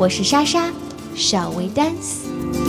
我是莎莎，小薇 dance。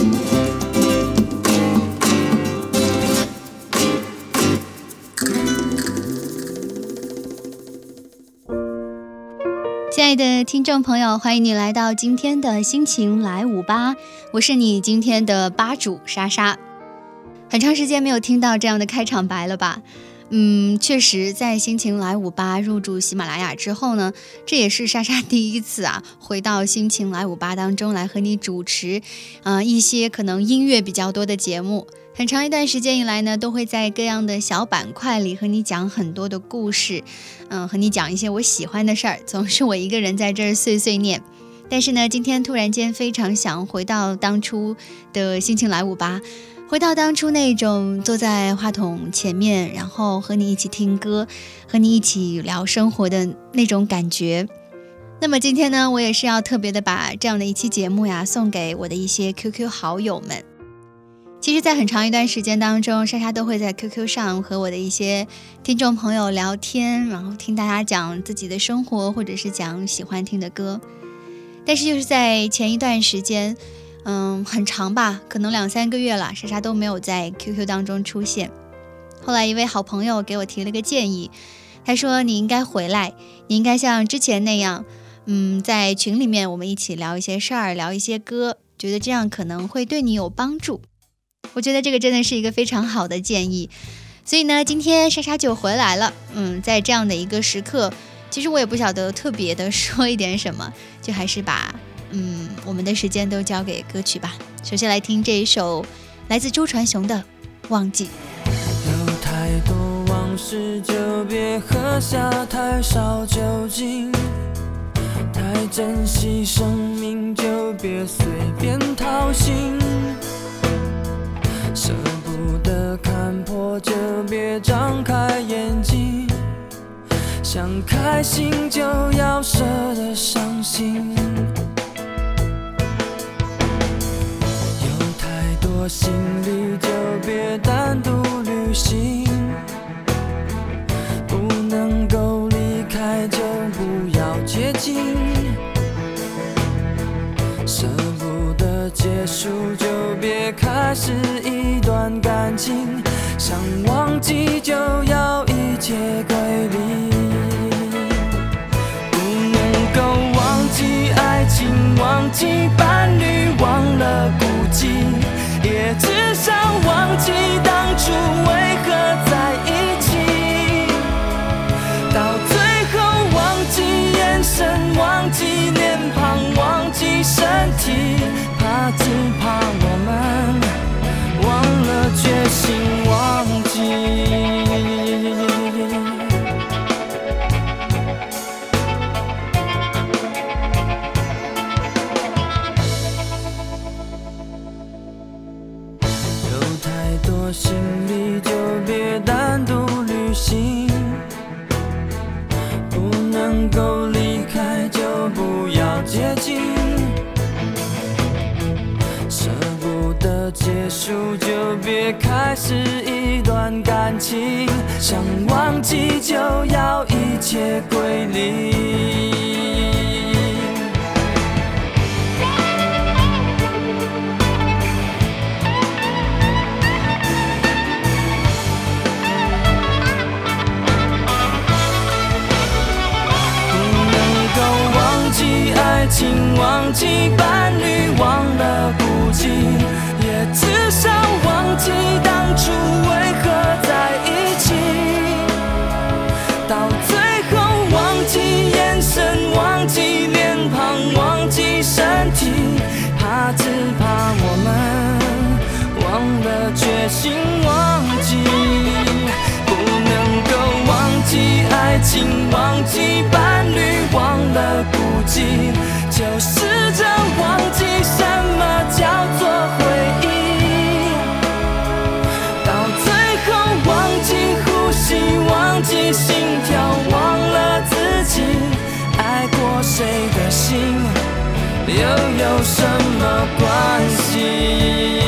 亲爱的听众朋友，欢迎你来到今天的心情来舞吧，我是你今天的吧主莎莎。很长时间没有听到这样的开场白了吧？确实在心情来舞吧入驻喜马拉雅之后呢，这也是莎莎第一次回到心情来舞吧当中来和你主持一些可能音乐比较多的节目。很长一段时间以来呢，都会在各样的小板块里和你讲很多的故事，和你讲一些我喜欢的事儿，总是我一个人在这儿碎碎念。但是呢，今天突然间非常想回到当初的心情来舞吧，回到当初那种坐在话筒前面，然后和你一起听歌，和你一起聊生活的那种感觉。那么今天呢，我也是要特别的把这样的一期节目送给我的一些 QQ 好友们。其实在很长一段时间当中，莎莎都会在 QQ 上和我的一些听众朋友聊天，然后听大家讲自己的生活，或者是讲喜欢听的歌。但是就是在前一段时间很长吧，可能2-3个月了，莎莎都没有在 QQ 当中出现。后来一位好朋友给我提了个建议，他说你应该回来，你应该像之前那样在群里面我们一起聊一些事儿，聊一些歌，觉得这样可能会对你有帮助。我觉得这个真的是一个非常好的建议，所以呢，今天莎莎就回来了。在这样的一个时刻，其实我也不晓得特别的说一点什么，就还是把我们的时间都交给歌曲吧。首先来听这一首来自周传雄的《忘记》。 有太多往事就别喝下太少酒精，太珍惜生命就别随便掏心，舍不得看破就别张开眼睛，想开心就要舍得伤心，有太多行李就别单独旅行，不能够离开就不要接近，舍不得结束就别开始一段感情，想忘记就要一切归零，不能够忘记爱情，忘记伴侣，忘了孤寂，也至少忘记当初为何在一起，到最后忘记眼神，忘记脸庞，忘记身体，只怕我们忘了决心忘记。有太多行李就别单独旅行，不能够离开就不要接近，舍不得结束就别开始一段感情，想忘记就要一切归零，爱情忘记伴侣，忘了孤寂，也至少忘记当初为何在一起，到最后忘记眼神，忘记脸庞，忘记身体，只怕我们忘了决心忘记，不能够忘记爱情，忘记伴侣，忘了孤寂，就试着忘记什么叫做回忆，到最后忘记呼吸，忘记心跳，忘了自己，爱过谁的心又有什么关系？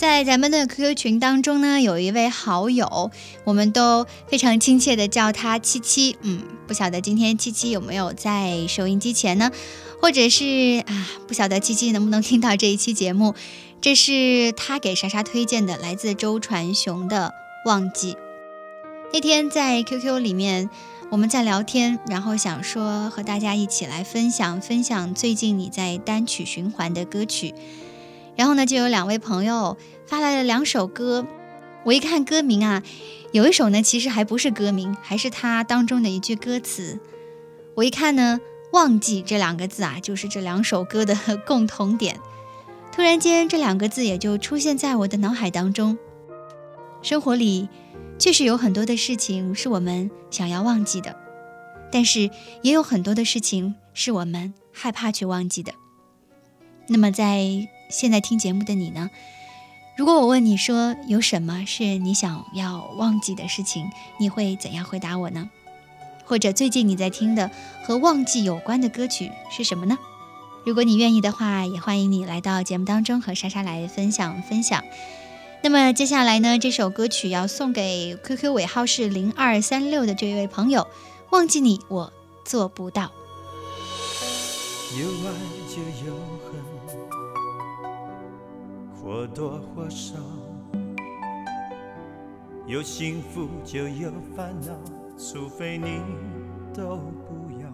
在咱们的 QQ 群当中呢，有一位好友，我们都非常亲切的叫他七七。不晓得今天七七有没有在收音机前呢？或者是不晓得七七能不能听到这一期节目。这是他给莎莎推荐的，来自周传雄的《忘记》。那天在 QQ 里面我们在聊天，然后想说和大家一起来分享最近你在单曲循环的歌曲。然后呢，就有2位朋友发来了2首歌。我一看歌名有一首呢其实还不是歌名，还是它当中的一句歌词。我一看呢，忘记这2个字就是这2首歌的共同点。突然间这2个字也就出现在我的脑海当中。生活里确实有很多的事情是我们想要忘记的，但是也有很多的事情是我们害怕去忘记的。那么在现在听节目的你呢？如果我问你说有什么是你想要忘记的事情，你会怎样回答我呢？或者最近你在听的和忘记有关的歌曲是什么呢？如果你愿意的话，也欢迎你来到节目当中和莎莎来分享。那么接下来呢，这首歌曲要送给 QQ 尾号是0236的这位朋友，忘记你我做不到。 有爱就有恨，或多或少，有幸福就有烦恼，除非你都不要。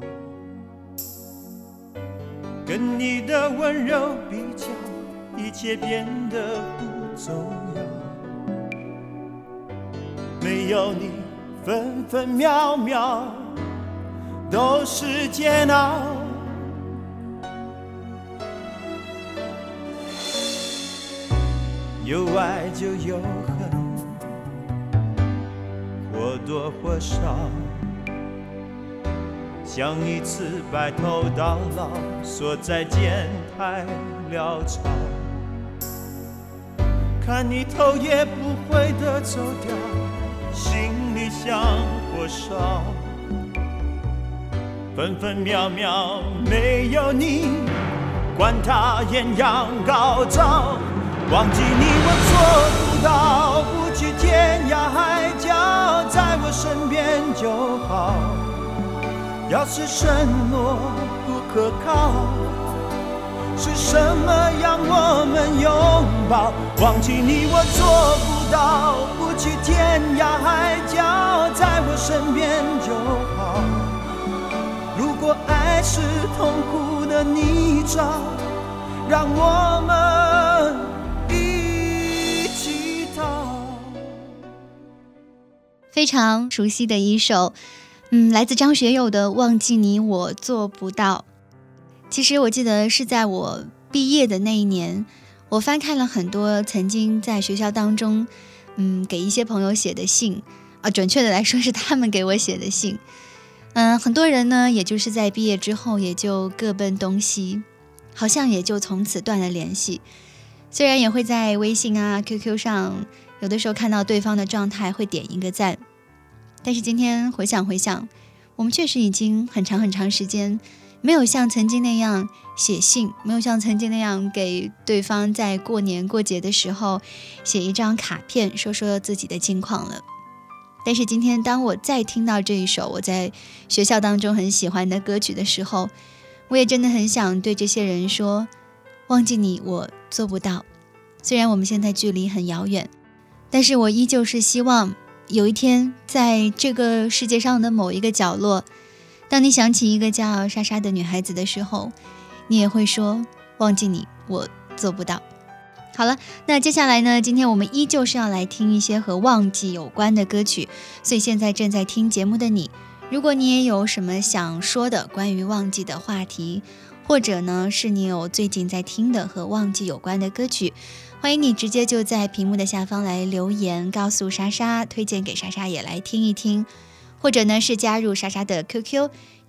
跟你的温柔比较，一切变得不重要。没有你，分分秒秒都是煎熬。有爱就有恨，或多或少，像一次白头到老，说再见太潦草。看你头也不回地走掉，心里像火烧。分分秒秒没有你，管它艳阳高照。忘记你我做不到，不去天涯海角，在我身边就好。要是承诺不可靠，是什么让我们拥抱？忘记你我做不到，不去天涯海角，在我身边就好。如果爱是痛苦的泥沼，让我们非常熟悉的一首来自张学友的《忘记你我做不到》。其实我记得是在我毕业的那一年，我翻看了很多曾经在学校当中给一些朋友写的信准确的来说是他们给我写的信。很多人呢也就是在毕业之后也就各奔东西，好像也就从此断了联系。虽然也会在微信QQ 上有的时候看到对方的状态会点一个赞，但是今天回想，我们确实已经很长时间没有像曾经那样写信，没有像曾经那样给对方在过年过节的时候写一张卡片说自己的近况了。但是今天当我再听到这一首我在学校当中很喜欢的歌曲的时候，我也真的很想对这些人说，忘记你我做不到。虽然我们现在距离很遥远，但是我依旧是希望有一天在这个世界上的某一个角落，当你想起一个叫莎莎的女孩子的时候，你也会说忘记你我做不到。好了，那接下来呢，今天我们依旧是要来听一些和忘记有关的歌曲，所以现在正在听节目的你，如果你也有什么想说的关于忘记的话题，或者呢是你有最近在听的和忘记有关的歌曲，欢迎你直接就在屏幕的下方来留言告诉莎莎，推荐给莎莎也来听一听，或者呢是加入莎莎的 QQ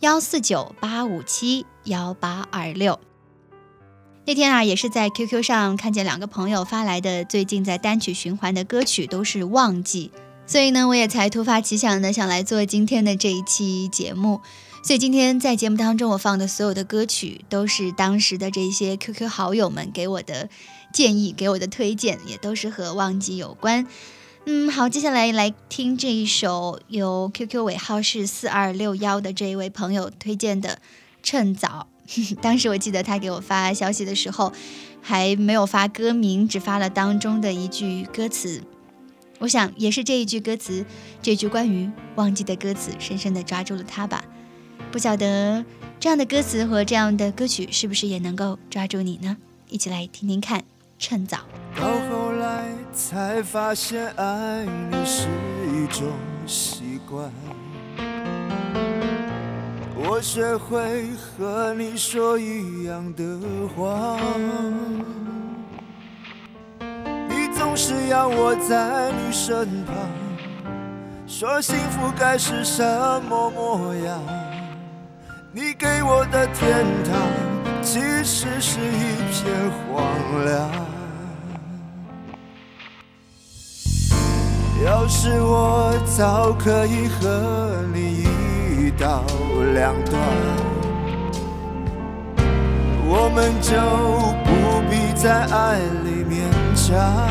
14985718826。那天也是在 QQ 上看见2个朋友发来的最近在单曲循环的歌曲都是忘记，所以呢我也才突发奇想的想来做今天的这一期节目。 所以今天在节目当中我放的所有的歌曲都是当时的这些 QQ 好友们给我的建议，给我的推荐，也都是和忘记有关。好，接下来来听这一首由 QQ 尾号是4261的这一位朋友推荐的《趁早》。当时我记得他给我发消息的时候还没有发歌名，只发了当中的一句歌词。我想也是这一句歌词，这句关于忘记的歌词深深地抓住了他吧。不晓得这样的歌词和这样的歌曲是不是也能够抓住你呢？一起来听听看《趁早》。 到后来才发现爱你是一种习惯，我学会和你说一样的话，你总是要我在你身旁，说幸福该是什么模样，你给我的天堂其实是一片荒凉。要是我早可以和你一刀两断，我们就不必在爱里勉强。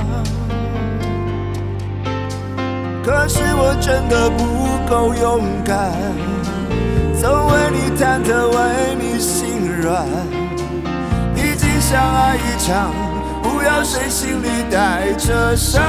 可是我真的不够勇敢，总为你忐忑，为你心软。毕竟相爱一场，不要谁心里带着伤。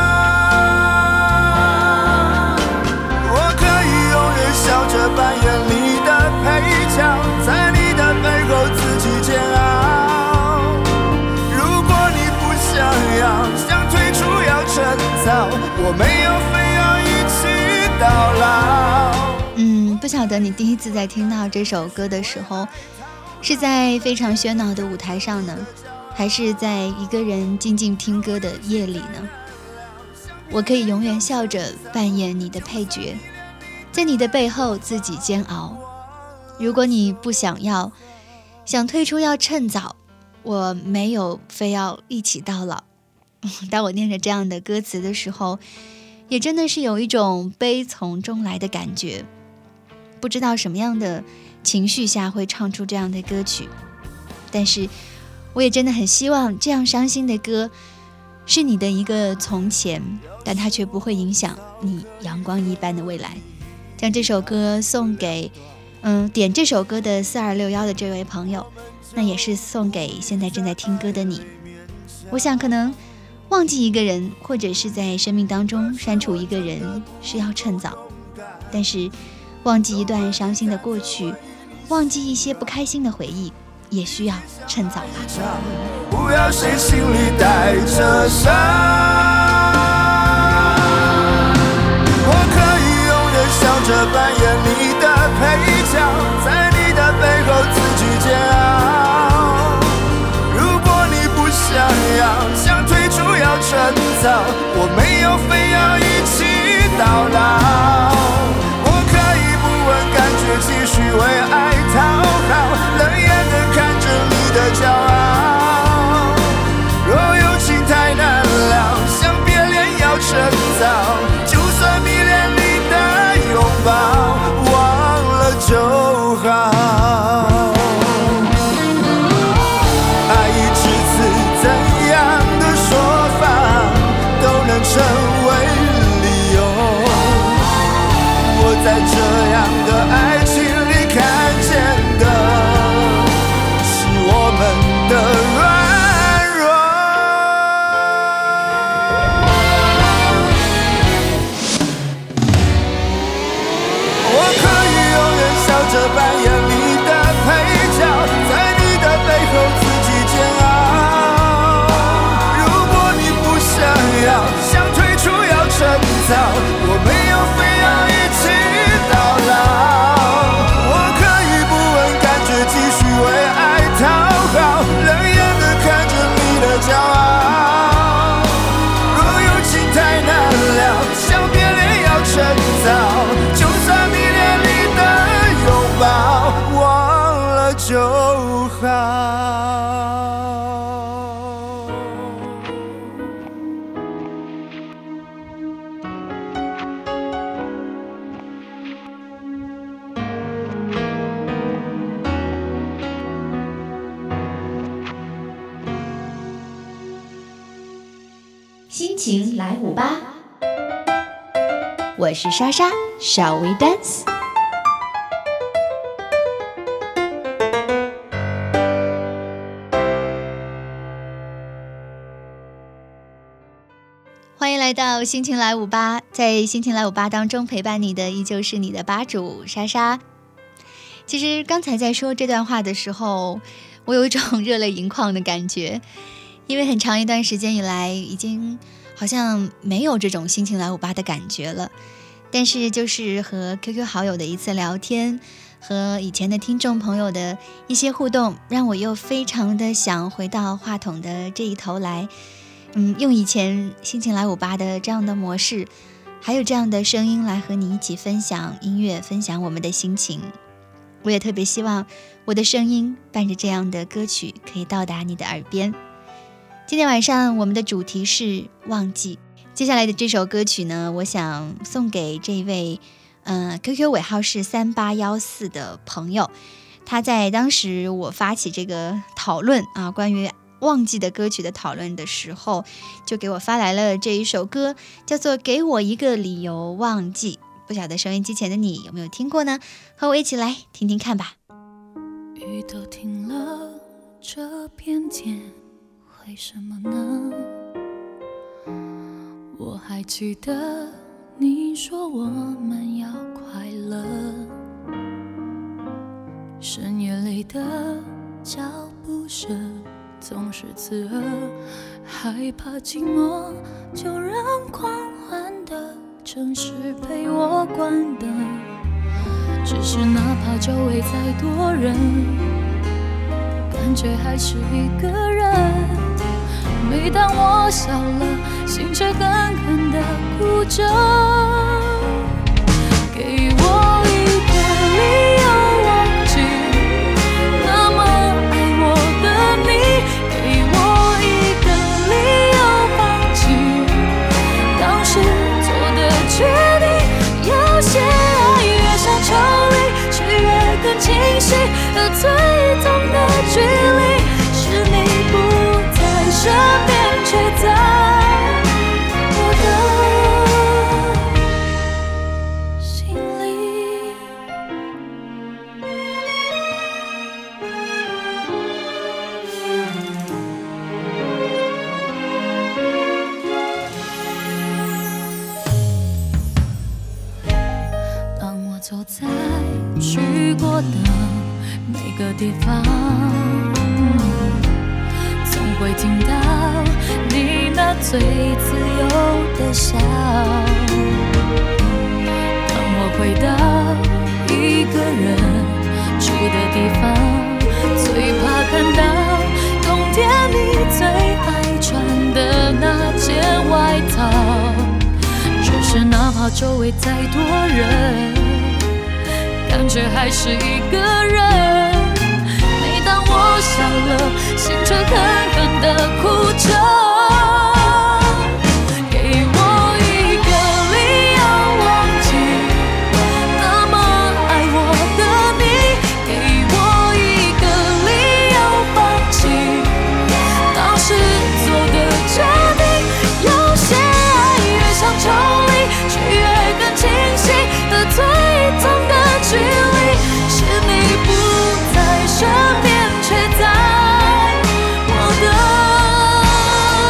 笑着扮演你的配角，在你的背后自己煎熬。如果你不想要，想退出要趁早，我没有非要一起到老。 不晓得你第一次在听到这首歌的时候，是在非常喧闹的舞台上呢，还是在一个人静静听歌的夜里呢？我可以永远笑着扮演你的配角，在你的背后自己煎熬。如果你不想要，想退出要趁早，我没有非要一起到老。当我念着这样的歌词的时候，也真的是有一种悲从中来的感觉。不知道什么样的情绪下会唱出这样的歌曲，但是我也真的很希望这样伤心的歌是你的一个从前，但它却不会影响你阳光一般的未来。将这首歌送给点这首歌的4261的这位朋友，那也是送给现在正在听歌的你。我想可能忘记一个人，或者是在生命当中删除一个人是要趁早，但是忘记一段伤心的过去，忘记一些不开心的回忆，也需要趁早吧。 不要谁心里带着伤，笑着扮演你的配角，在你的背后自己煎熬。如果你不想要，想退出要趁早，我没有非要一起到老。我可以不问感觉，继续为爱讨好，冷眼地看着你的骄傲。若有情太难了，想别恋要趁早，就算迷恋你拥抱，忘了就好。爱一至此，怎样的说法都能成为理由。 心情来舞吧，我是莎莎 ，Shall we dance？ 欢迎来到心情来舞吧，在心情来舞吧当中陪伴你的依旧是你的吧主莎莎。其实刚才在说这段话的时候，我有一种热泪盈眶的感觉，因为很长一段时间以来已经好像没有这种心情来舞吧的感觉了，但是就是和 QQ 好友的一次聊天，和以前的听众朋友的一些互动，让我又非常的想回到话筒的这一头来，用以前心情来舞吧的这样的模式，还有这样的声音来和你一起分享音乐，分享我们的心情。我也特别希望我的声音伴着这样的歌曲可以到达你的耳边。今天晚上我们的主题是忘记，接下来的这首歌曲呢，我想送给这位QQ 尾号是3814的朋友，他在当时我发起这个讨论啊，关于忘记的歌曲的讨论的时候，就给我发来了这一首歌，叫做《给我一个理由忘记》。不晓得收音机前的你有没有听过呢？和我一起来听听看吧。 雨都停了，这片天为什么呢？我还记得你说我们要快乐，深夜里的脚步声总是刺耳，害怕寂寞就让狂欢的城市陪我关灯，只是哪怕周围再多人，感觉还是一个人。每当我笑了，心却狠狠地哭着。给我一个理由忘记那么爱我的你，给我一个理由放弃当时决定。有些爱越想抽离，却越更清晰，而最终的距离是你不在身边，却在我的心里。走在去过的每个地方，总会听到你那最自由的笑。当我回到一个人住的地方，最怕看到冬天你最爱穿的那件外套。只是哪怕周围再多人，感觉还是一个人。每当我笑了，心却狠狠地哭着。给我一个理由忘记那么爱我的你，给我一个理由放弃当时做的决定。有些爱越想抽离，却越更清晰，而最终的距离是你不在身边，却在我的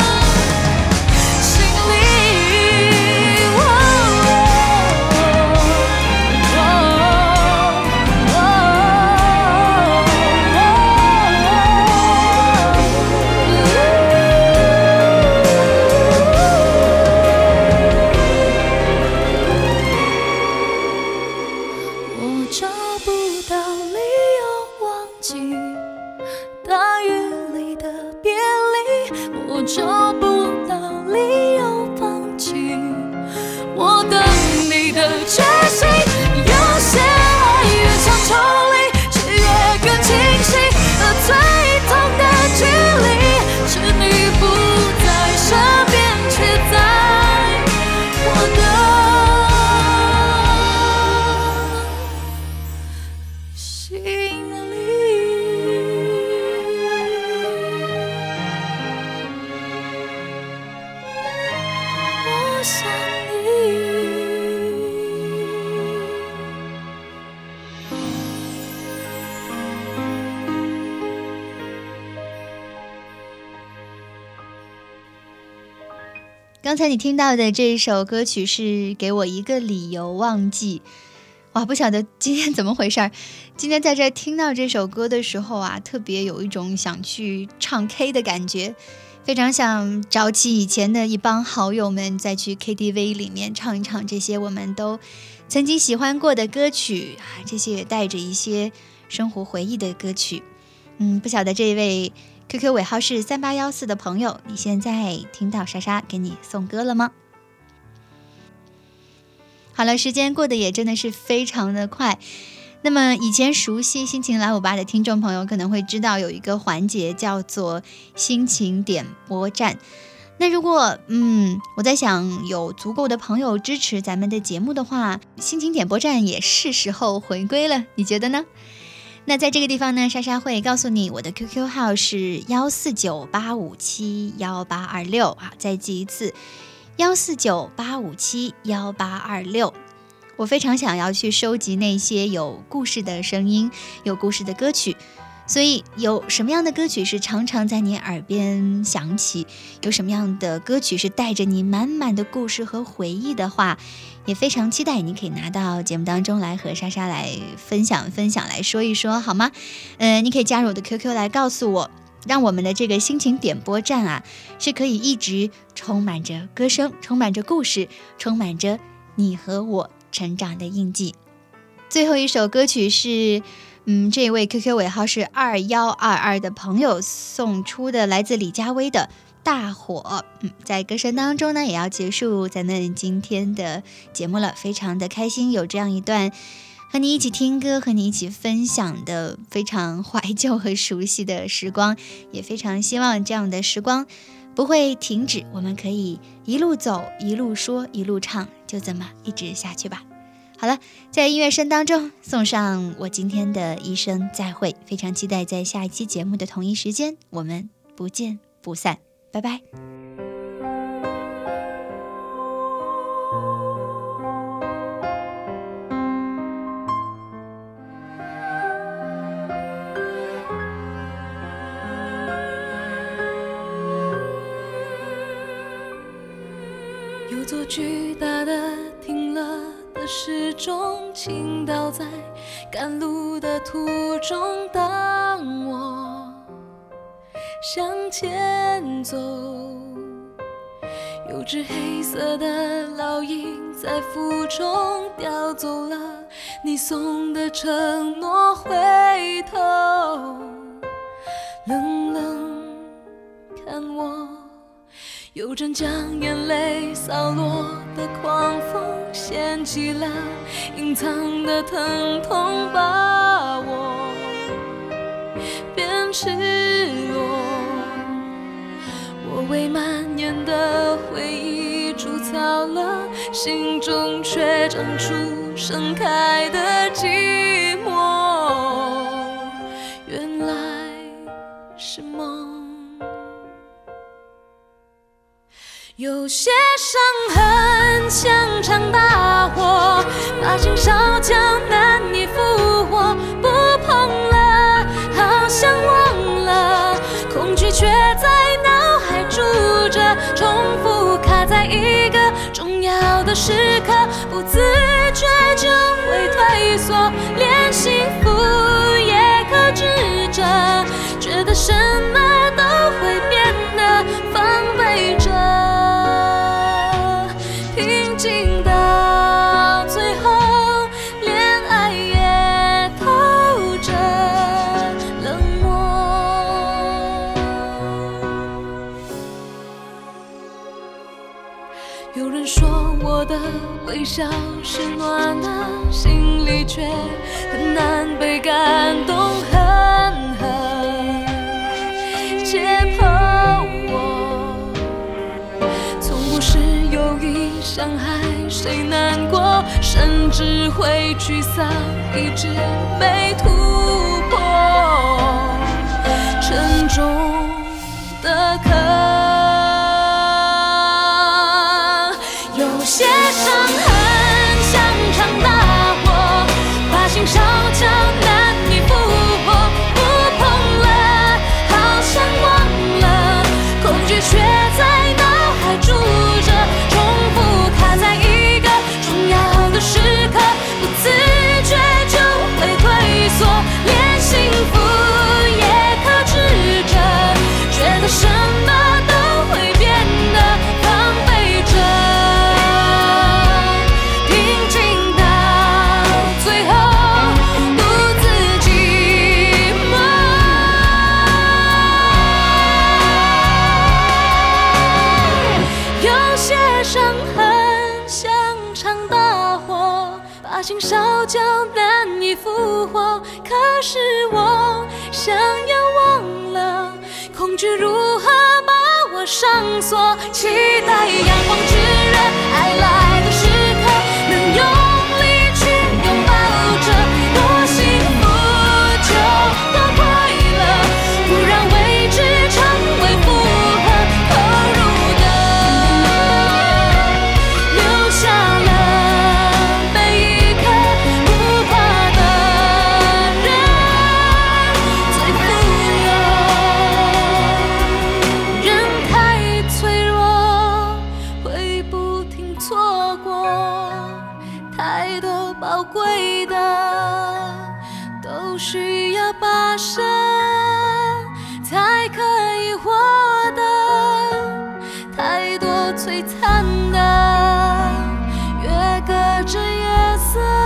刚才你听到的这一首歌曲是给我一个理由忘记。哇，不晓得今天怎么回事，今天在这听到这首歌的时候啊，特别有一种想去唱 K 的感觉，非常想找起以前的一帮好友们，再去 KTV 里面唱一唱这些我们都曾经喜欢过的歌曲啊，这些也带着一些生活回忆的歌曲。不晓得这一位 QQ 尾号是3814的朋友，你现在听到莎莎给你送歌了吗？好了，时间过得也真的是非常的快。那么以前熟悉心情来58的听众朋友可能会知道有一个环节叫做心情点播站。那如果我在想有足够的朋友支持咱们的节目的话，心情点播站也是时候回归了，你觉得呢？那在这个地方呢，莎莎会告诉你我的 QQ 号是14985718826啊，再记一次14985718826。我非常想要去收集那些有故事的声音，有故事的歌曲，所以有什么样的歌曲是常常在你耳边响起，有什么样的歌曲是带着你满满的故事和回忆的话，也非常期待你可以拿到节目当中来和莎莎来分享来说一说，好吗？你可以加入我的 QQ 来告诉我，让我们的这个心情点播站啊，是可以一直充满着歌声，充满着故事，充满着你和我成长的印记。最后一首歌曲是这位 QQ 尾号是2122的朋友送出的，来自李佳薇的大火。在歌声当中呢，也要结束咱们今天的节目了，非常的开心有这样一段和你一起听歌，和你一起分享的非常怀旧和熟悉的时光，也非常希望这样的时光不会停止，我们可以一路走，一路说，一路唱，就这么一直下去吧。好了，在音乐声当中送上我今天的一声再会，非常期待在下一期节目的同一时间我们不见不散，拜拜。 有座巨大的停了的时钟，倾倒在赶路的途中。当我向前走，有只黑色的老鹰在腹中叼走了你送的承诺。回头冷冷看我，有阵将眼泪扫落的狂风，掀起了隐藏的疼痛，把我变赤裸。我为蔓延的回忆筑草了，心中却长出盛开的寂寞。原来是梦。有些伤痕像场大火，把心烧焦，难以复活。不碰了，好像忘了，恐惧却在脑海住着，重复卡在一个重要的时刻，不自觉就会退缩，连幸福也克制着，觉得什么都会变得防备着。有人说我的微笑是暖的，心里却很难被感动，狠狠解剖我，从不是有意伤害谁难过，甚至会沮丧，一直没突破，沉重的壳。有些伤痕像场大火，把心烧焦，难以复活。不碰了，好像忘了，恐惧却在脑海住着， 心烧焦难以复活，可是我想要忘了，恐惧如何把我上锁，期待阳光炙热，爱来的时刻能用力去拥抱着，多幸福就多快乐，不让未知成为负荷，投入的留下了每一刻不怕的人最富有，人太脆弱会不停错过，太多宝贵的都需要跋涉才可以获得，太多璀璨的越隔着夜色